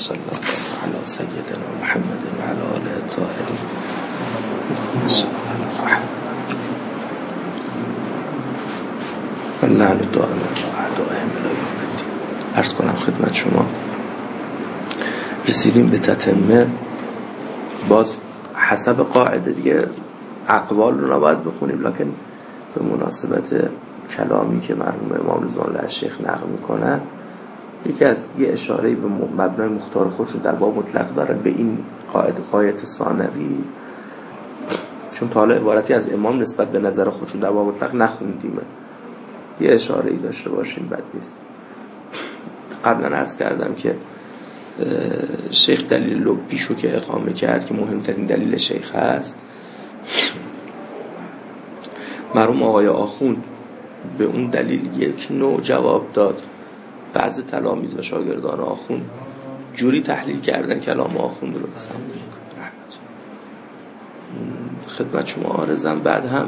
صلی الله علی سیدنا محمد و علی آله الطاهرین و لعن دائم اعدائهم الی یوم الدین. عرض کنم خدمت شما رسیدیم به تتمه. باز حسب قاعده دیگه اقوال رو نباید بخونیم، لکن به مناسبت کلامی که مرحوم امام رضوان الله شیخ نقل میکنن یکی از یه اشاره به مبنای مختار خودشون در باب مطلق دارن به این قاعده ثانوی، چون تا حالا عبارتی از امام نسبت به نظر خودشون در باب مطلق نخوندیم، یه اشاره‌ای داشته باشیم بد نیست. قبلا عرض کردم که شیخ دلیل لبیشو که اقامه کرد که مهمترین دلیل شیخ هست، مرحوم آقای آخوند به اون دلیل یک نوع جواب داد. بعضی تلامید و شاگردان آخوند جوری تحلیل کردن کلام آخوند رو بسم خدمت شما عارضم. بعد هم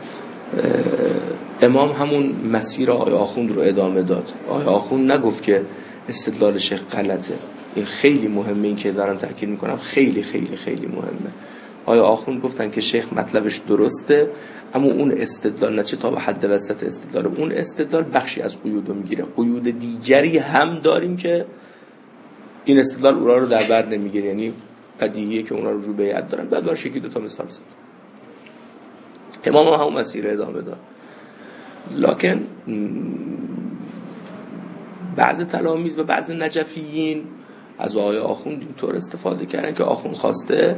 امام همون مسیر آقای آخوند رو ادامه داد. آقای آخوند نگفت که استدلال شیخ غلطه. این خیلی مهمه، این که دارم تاکید میکنم خیلی خیلی خیلی مهمه. آقای آخوند گفتن که شیخ مطلبش درسته، اما اون استدلال نه چه تا به حد وسط استدلال، اون استدلال بخشی از قیود رو میگیره، قیود دیگری هم داریم که این استدلال اونها رو در بر نمیگیره، یعنی بدیهیه که اونها رو رو بیعت دارن. بعد باشه یکی دو تا مثال زد. امام هم مسیر ادامه داد، لکن بعض تلامیذ و بعض نجفیین از آقای آخوند اینطور استفاده کردن که آخوند خواسته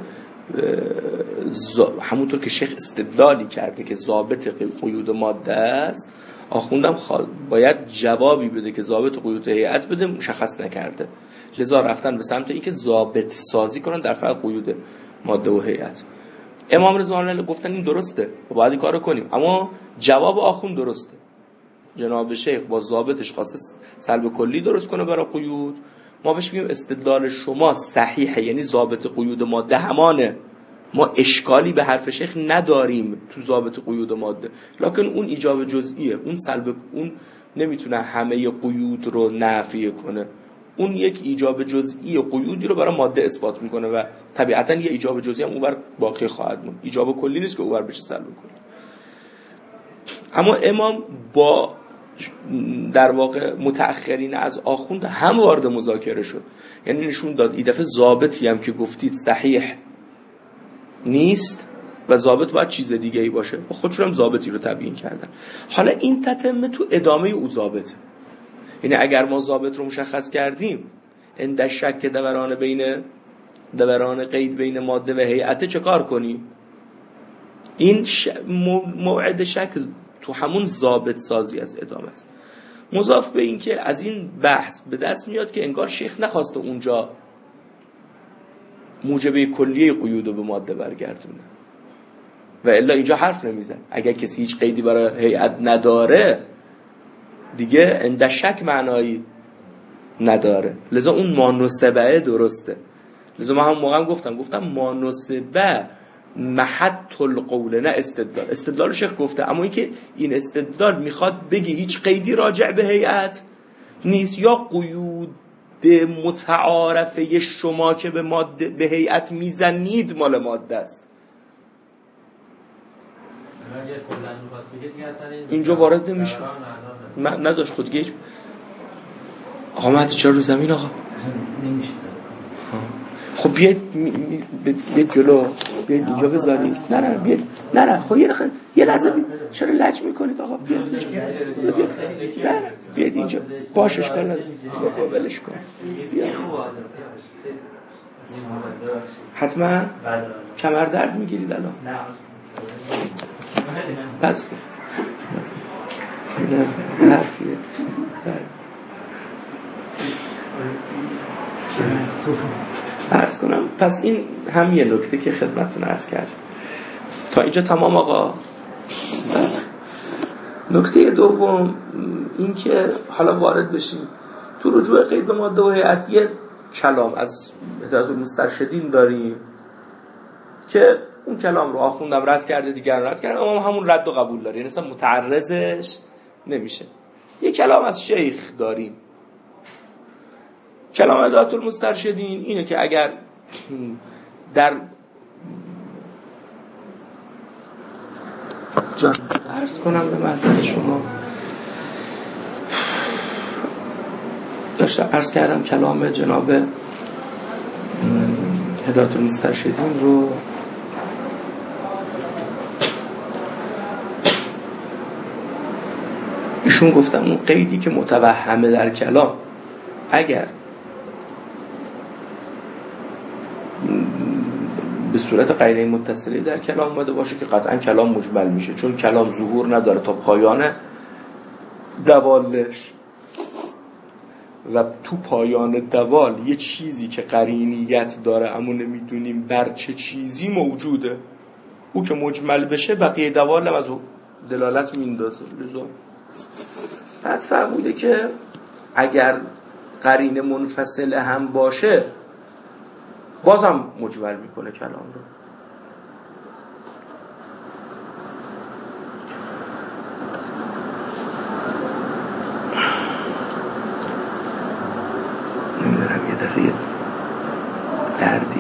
همونطور که شیخ استدلالی کرده که ضابط قیود ماده است، آخوندم باید جوابی بده که ضابط قیود هیئت بده، مشخص نکرده. لذا رفتن به سمت اینکه ضابط سازی کنن در فرق قیود ماده و هیئت. امام رضوان الله گفتن این درسته و باید این کارو کنیم، اما جواب آخوند درسته. جناب شیخ با ضابطش خواسته سلب کلی درست کنه برای قیود، ما بهش میگیم استدلال شما صحیحه، یعنی ضابط قیود ماده همانه، ما اشکالی به حرف شیخ نداریم تو ضابط قیود ماده، لکن اون ایجاب جزئیه، اون سلب، اون نمیتونه همه قیود رو نفی کنه، اون یک ایجاب جزئی قیودی رو برای ماده اثبات میکنه و طبیعتا یه ایجاب جزئی هم اونور باقی خواهد موند، ایجاب کلی نیست که اونور بشه سلب کلی. اما امام با در واقع متأخرین از آخوند هم وارد مذاکره شد، یعنی نشون داد این دفعه ضابطی هم که گفتید صحیح نیست و ضابط باید چیز دیگه ای باشه، خودشون هم ضابطی رو تبیین کردن. حالا این تتمه تو ادامه او ضابط، یعنی اگر ما ضابط رو مشخص کردیم اند شک دوران قید بین ماده و هیئت چه کار کنیم؟ این موعد شک تو همون ضابط سازی از ادامه است. مضاف به این که از این بحث به دست میاد که انگار شیخ نخواسته اونجا موجبه کلیه قیود رو به ماده برگردونه و الا اینجا حرف نمیزن. اگر کسی هیچ قیدی برای هیئت نداره دیگه اند شک معنایی نداره، لذا اون مانوسبه درسته. لذا من هم موقع گفتم مانوسبه محط القول نه استدلال شیخ گفته، اما اینکه این استدلال میخواد بگی هیچ قیدی راجع به هیئت نیست یا قیود متعارفه شما که به ماده به هیئت میزنید مال ماده است. اینجا وارد نمیشه، نداشت خودگی هیچ. آقا مهدی چرا رو زمین آقا نمیشه؟ خب بیاید جلو، بیاید اینجا بذارید. نه بیاید، نه خب یه لحظه چرا لج میکنید آقا؟ بیاید اینجا، بیاید اینجا، باش اشکال نداره، ولش کن. حتما کمر درد میگیرید الان؟ نه پس حرفیه. عرض کنم پس این هم یه نکته که خدمتتون عرض کرد. تا اینجا تمام آقا. نکته دوم این که حالا وارد بشیم تو رجوع قید به ماده و هیئت. یه کلام از حضرت مسترشدین داریم که اون کلام رو آخوندم رد کرده، دیگر رد کرده، اما همون رد و قبول داره، یعنی اصلا متعرضش نمیشه. یه کلام از شیخ داریم کلام هدایت المسترشدین اینه که اگر در جان عرض کنم به محضر شما، داشتم عرض کردم کلام جناب هدایت المسترشدین رو ایشون گفتم اون قیدی که متوهمه در کلام اگر به صورت قرینه متصله در کلام اومده باشه که قطعا کلام مجمل میشه، چون کلام ظهور نداره تا پایان دوالش و تو پایان دوال یه چیزی که قرینیت داره اما نمیدونیم بر چه چیزی موجوده، او که مجمل بشه بقیه دوال هم از دلالت میندازه. لذا بعد فرموده که اگر قرینه منفصله هم باشه بازم مجمل میکنه کلام رو. نمیدونم یه دفعه دردی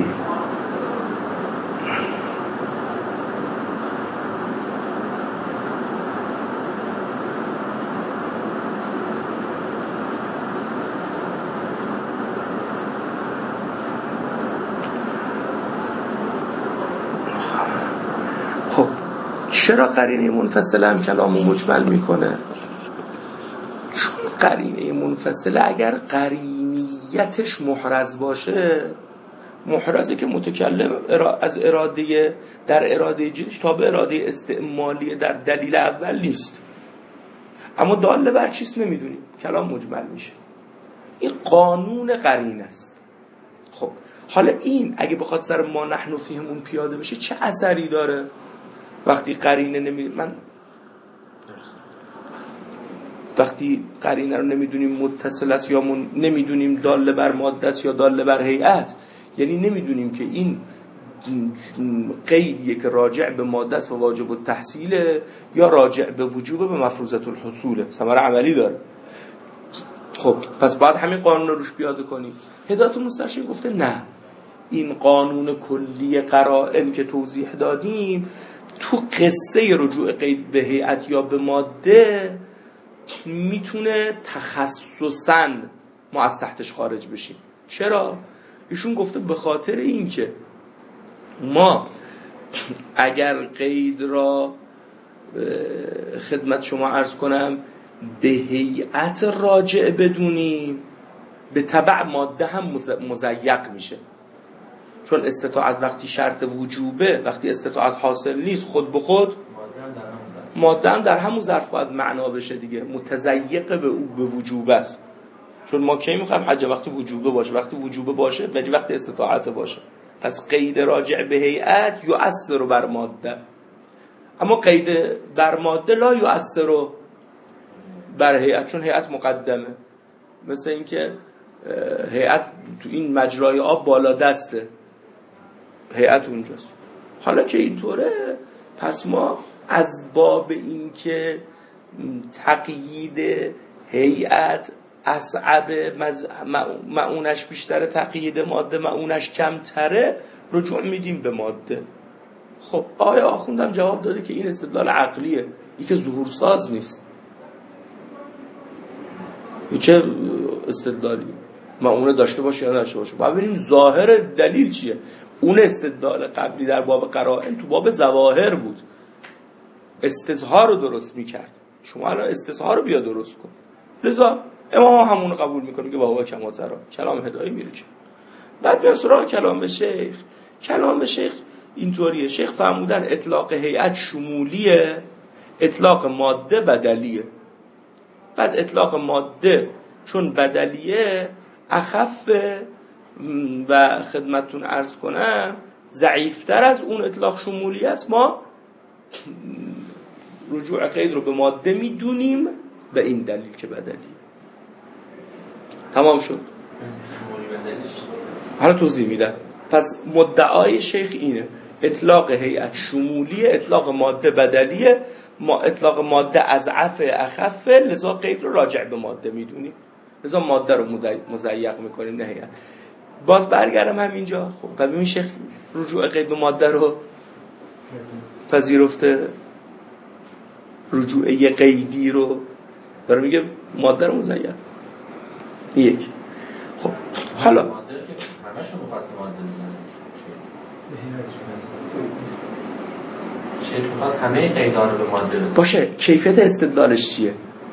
چرا قرینه منفصله هم کلامو مجمل میکنه؟ چون قرینه منفصله اگر قرینیتش محرز باشه، محرزه که متکلم از اراده در اراده جدیدش تا به اراده استعمالی در دلیل اول نیست، اما داله بر چیست نمیدونیم، کلام مجمل میشه. این قانون قرینه است. خب حالا این اگه بخواد سر ما نحن فیهمون پیاده بشه چه اثری داره؟ وقتی قرینه وقتی قرینه رو نمیدونیم متصل است یا نمیدونیم داله بر ماده است یا داله بر هیئت، یعنی نمیدونیم که این قیدیه که راجع به ماده است و واجب التحصیل یا راجع به وجوب به مفروضه الحصول، ثمره عملی داره. خب پس باید همین قانون رو روش پیاده کنیم. هدایت المسترشد گفته نه، این قانون کلی قرائن که توضیح دادیم تو قصه رجوع قید به هیئت یا به ماده میتونه تخصصاً ما از تحتش خارج بشیم. چرا؟ ایشون گفته به خاطر این که ما اگر قید را خدمت شما عرض کنم به هیئت راجع بدونیم، به تبع ماده هم مضیق میشه، چون استطاعت وقتی شرط وجوبه، وقتی استطاعت حاصل نیست خود به خود ماده هم در همون ظرف باید معنا بشه دیگه، متضیق به او به وجوب است. چون ما کی میخوایم حج وقتی وجوبه باشه، وقتی وجوبه باشه ولی وقتی استطاعت باشه. پس قید راجع به هیئت یؤثر بر ماده، اما قید بر ماده لا یؤثر بر هیئت، چون هیئت مقدمه. مثل اینکه هیئت تو این مجرای آب بالا دسته، هیئت اونجاست. حالا که اینطوره پس ما از باب این که تقیید هیئت اصعب معونش بیشتره، تقیید ماده معونش کمتره، رجوع میدیم به ماده. خب آیا آخوندم جواب داده که این استدلال عقلیه، این که ظهور ساز نیست. چه استدلالی معونه داشته باشه یا نداشته باشه؟ باید بریم ظاهر دلیل چیه. اون استدلال قبلی در باب قرائن تو باب ظواهر بود، استظهار رو درست میکرد. شما الان استظهار رو بیا درست کن. لذا امام همون رو قبول میکنه که با کما زرا کلام هدایی میره چه. بعد میاد سراغ کلام شیخ. کلام شیخ اینطوریه، شیخ فرمودن اطلاق هیئت شمولیه، اطلاق ماده بدلیه. بعد اطلاق ماده چون بدلیه اخف و خدمتتون عرض کنم ضعیفتر از اون اطلاق شمولی است. ما رجوع قید رو به ماده میدونیم به این دلیل که بدلیه. تمام شد. حالا توضیح میدم. پس مدعای شیخ اینه اطلاق هیئت شمولیه، اطلاق ماده بدلیه، ما اطلاق ماده اضعف اخف، لذا قید رو راجع به ماده میدونیم. لذا ماده رو مضیق میکنیم نه هیئت. باز برگردم همینجا. خب و ببین شیخ رجوع قید به ماده رو پذیرفته، رجوع یه قیدی رو داره میگه ماده رو مضیق. یک خب حالا ماده که همشون می‌خواست ماده بزنه، شیخ می‌خواست همه قیدا رو به ماده بزنه باشه. کیفیت استدلالش چیه؟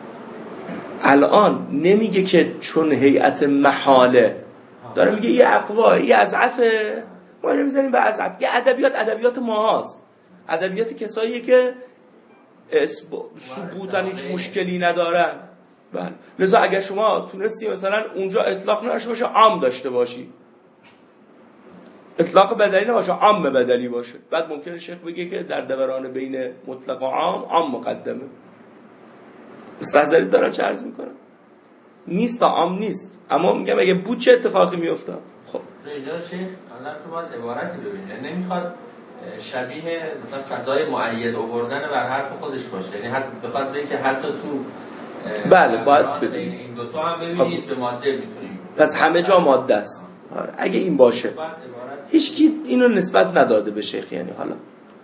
الان نمیگه که چون هیئت محاله، داره میگه یه اقوا یه اضعفه، ما نمیزنیم به اضعف. یه ادبیات ماهاست، ادبیات کساییه که ثبوتن هیچ مشکلی ندارن. بله. لذا اگر شما تونستی مثلا اونجا اطلاق نداشته باشه عام داشته باشی، اطلاق بدلی نباشه عام بدلی باشه، بعد ممکنه شیخ بگه که در دوران بین مطلق و عام مقدمه. استحضاری دارم چه عرض میکنم؟ نیست تا عام نیست، اما میگم اگه بود چه اتفاقی میافتاد. خب اینجا شیخ الان تو باید عبارتی ببینید، نمیخواد شبیه مثلا فضای مؤید آوردن بر حرف خودش باشه، یعنی حتی بخواد بگه که حتی تو بله باید ببینید این دو تا هم ببینید به ماده میتونیم، پس همه جا ماده است. اگه این باشه هیچکی اینو نسبت نداده به شیخ. یعنی حالا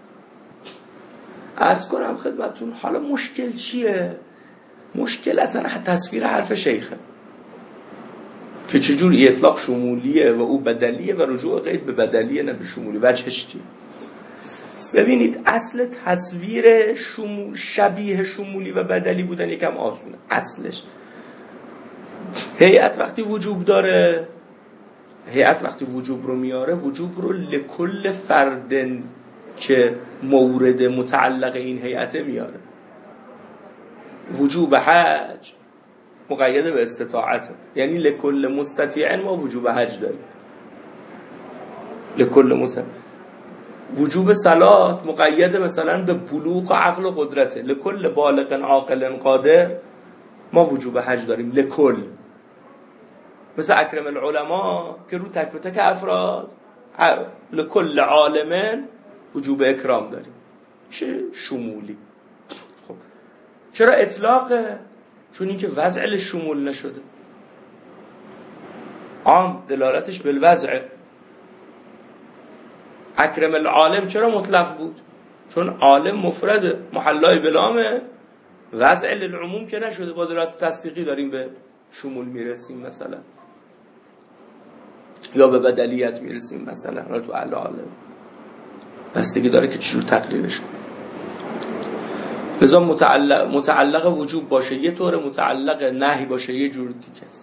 عرض کنم خدمتون حالا مشکل چیه؟ مشکل اصلا تصویر حرف شیخه که چجور اطلاق شمولیه و او بدلیه و رجوع قید به بدلیه نه به شمولی. وجهش چیه؟ ببینید اصل تصویر شبیه شمولی و بدلی بودن یکم آسونه. اصلش هیئت وقتی وجوب داره، هیئت وقتی وجوب رو میاره، وجوب رو لکل فردن که مورد متعلق این هیئت میاره. وجوب حج مقید به استطاعت، یعنی لکل مستطیع ما وجوب حج داریم. لکل مستطیع. وجوب صلات مقید مثلا به بلوغ عقل و قدرته. لکل بالغ عاقل قادر ما وجوب حج داریم لکل. مثل اکرم العلماء که رو تک به تک افراد لکل عالم وجوب اکرام داریم. چه شمولی. خب چرا اطلاقه؟ چون اینکه وضع لشمول نشده. عام دلالتش بالوضع. اکرم العالم چرا مطلق بود؟ چون عالم مفرده، محلای بلامه، وضع للعموم که نشده. با دلالت تصدیقی داریم به شمول میرسیم مثلا، یا به بدلیت میرسیم مثلا تو العالم. بستگی داره که چجور تقریرش کنیم. لذا متعلق وجوب باشه یه طور، متعلق نهی باشه یه جور دیگه است.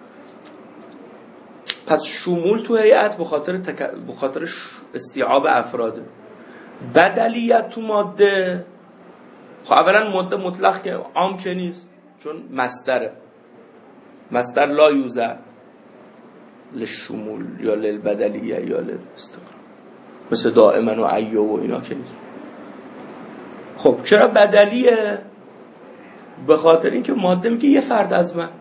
پس شمول تو هیئت به خاطر استیعاب افراده. بدلیت تو ماده، خب اولا ماده مطلق که عام که نیست، چون مصدره. مصدر لا یوزع للشمول یا للبدلیه یا للاستقرار، مثل دائما و ایو و اینا که نیست. خب چرا بدلیه؟ به خاطر اینکه ماده میگه یه فرد از من.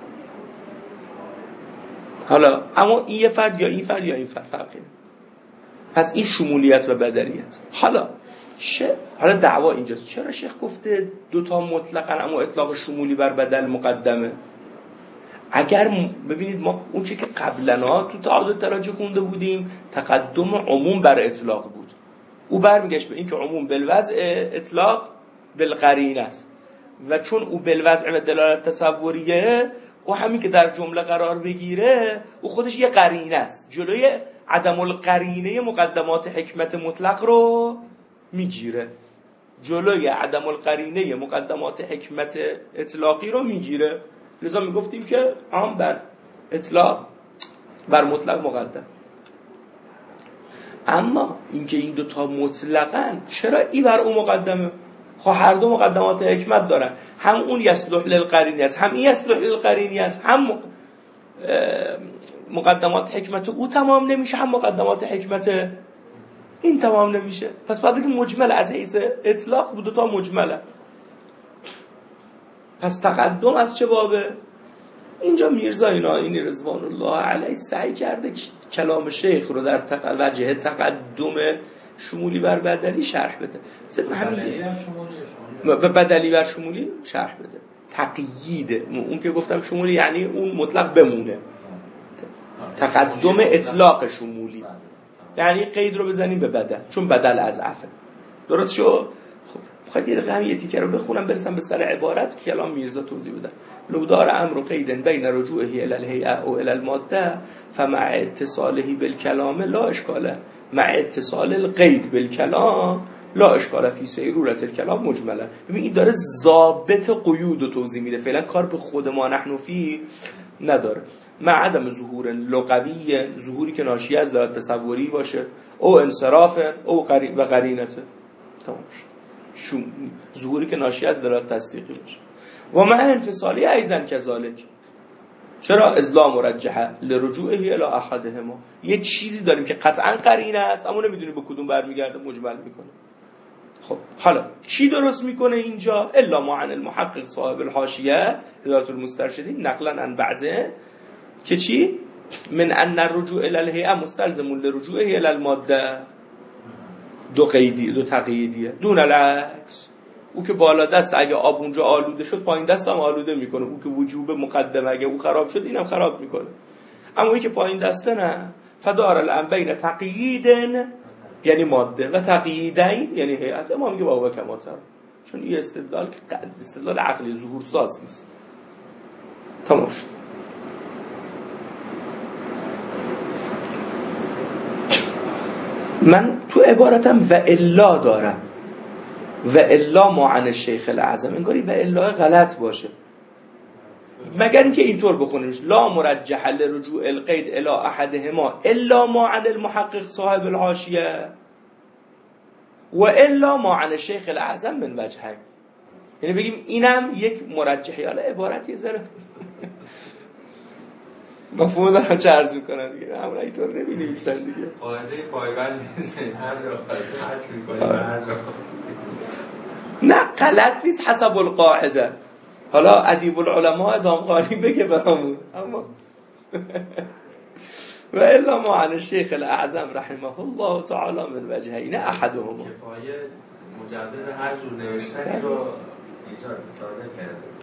حالا اما این یه فرد یا این فرد یا این فرد فرقی نه. پس این شمولیت و بدلیت. حالا دعوا اینجاست چرا شیخ گفته دوتا مطلقاً اما اطلاق شمولی بر بدل مقدمه؟ اگر ببینید ما اون چی که قبلا تو تعادل تراجع خونده بودیم تقدم عموم بر اطلاق بود، او برمیگشت به این که عموم بالوضع اطلاق بالقرینه است، و چون او بالوضع و دلالت تصوریه، او همین که در جمله قرار بگیره او خودش یه قرینه است، جلوی عدم القرینه مقدمات حکمت مطلق رو میگیره، جلوی عدم القرینه مقدمات حکمت اطلاقی رو میگیره. لذا میگفتیم که عام بر اطلاق بر مطلق مقدم. اما اینکه این دوتا مطلقاً چرا این بر اون مقدمه؟ خب هر دو مقدمات حکمت دارن، هم اون یصلح للقرینی است، هم این یصلح للقرینی است، هم مقدمات حکمت او تمام نمیشه، هم مقدمات حکمت این تمام نمیشه. پس باید بگیم مجمل از حیث اطلاق بود دوتا مجمله. پس تقدم از چه بابه؟ اینجا میرزا اینی رضوان الله علیه سعی کرده کلام شیخ رو در وجه تقدم شمولی بر بدلی شرح بده. بدلی بر شمولی شرح بده. تقیید، اون که گفتم شمولی یعنی اون مطلق بمونه، تقدم اطلاق شمولی یعنی قید رو بزنیم به بدل، چون بدل از عفه. درست شد؟ خب بخواید یه دقیقه یه تیکه رو بخونم برسم به سر عبارت که الان میرزا توضیح بده. لو دار امر قید بین رجوعه الی الهیئه او الی الماده فمع اتصاله بالکلام لا اشکاله، مع اتصال القید بالکلام لا اشکاله فی سیرورة الکلام مجملا. ببین این داره ضابط قیود رو توضیح میده، فعلا کار به خود ما نحن فی نداره. مع عدم ظهور لغوی، ظهوری که ناشی از دلالت تصوری باشه، او انصراف او و قرینته، تمام شد. ظهوری که ناشی از دلالت تصدیقی باشه. و مع انفصالی ایضا کذالک. چرا؟ از لا مرجحه لرجوعه الی احدهما، یه چیزی داریم که قطعا قرینه است اما نمیدونیم به کدوم برمیگرده، مجمل میکنه. خب حالا کی درست میکنه اینجا؟ الا ما عن المحقق صاحب الحاشیه هدایت المسترشدین نقلا عن بعضه که چی؟ من ان الرجوع الی الهیئه مستلزم لرجوعه الی الماده، دو قیدی، دو تقییدیه، دون العکس. او که بالا دست اگه آب اونجا آلوده شد پایین دست هم آلوده میکنه، او که وجوب مقدمه اگه او خراب شد اینم خراب میکنه. اما اوی که پایین دسته نه، فدار الان بین تقییدن یعنی ماده و تقییدین یعنی هیئت، اما میگه بابا کماتر، چون این استدلال عقلی ظهور ساز نیست. تمام شد. من تو عبارتم و الا دارم، و الا ما عن الشیخ الاعظم، انگاری و الا غلط باشه، مگر اینکه اینطور بخونیمش لا مرجح لرجوع القید الی احدهما الا ما عن المحقق صاحب الحاشیه و الا ما عن الشیخ الاعظم من وجهین، یعنی بگیم اینم یک مرجحی. حالا عبارتی ذره مفهوم دارم چه عرض میکنم دیگه، همون اینطور نمی‌نویسن دیگه، قاعده پایبند نیست، هر جا خواست حد می‌کنی هر جا. نه غلط نیست حسب القاعده. حالا ادیب العلماء دامغانی بگه برامون، اما و الا ما عن الشیخ الاعظم رحمه الله تعالی من وجهین احدهما، کفایه مجوز هر جور نوشتنی رو ایجاد صادر کرده.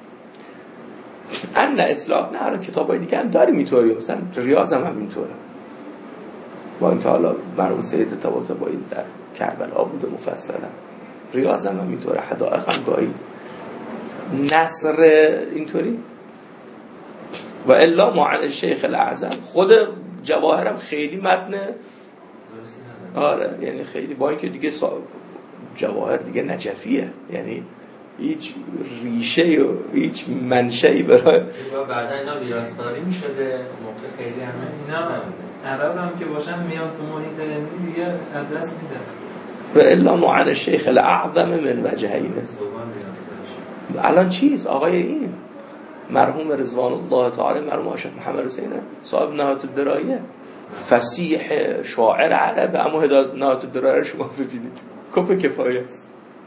ان اطلاق نه، کتابای دیگه هم داریم اینطوری، مثلا ریاض هم اینطوره، با این حالا مرحوم سید طباطبایی در کربلا بوده مفصلا، ریاض هم اینطوره، حدائق هم گاهی، نصر اینطوری. و الا ما عن الشیخ الاعظم، خود جواهرم خیلی متنه، آره یعنی خیلی، با اینکه دیگه جواهر دیگه نجفیه، یعنی هیچ ریشه و هیچ منشئی برای بعدا اینا ویراستاری میشده، موقع خیلی هم اینا عرب هم که باشن میان تو محیط علمی دیگه ادرس میدن. و الا ما عن الشیخ الاعظم من وجهین. الان چیز آقای این مرحوم رضوان الله تعالی، مرحوم شیخ محمد حسین صاحب نهایت الدرایه، فصیح شاعر عرب، اما هدایت نهایت الدرایه شما ببینید کپ کفایه است.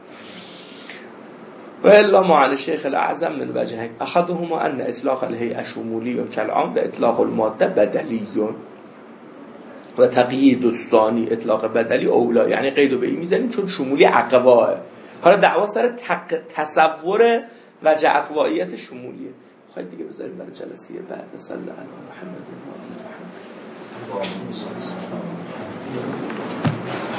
و الا ما عن الشیخ الاعظم من وجهین احدهما ان اطلاق الهیئه شمولی کالعام و اطلاق الماده بدلی و تقیید الثانی اطلاق بدلی اولا، یعنی قیدو به این میزنیم چون شمولی اقواه. حالا دعوا سر تصور وجه اقواییت شمولیه، خیلی دیگه بذاریم برای جلسه بعد. صلی الله علی محمد و آل محمد.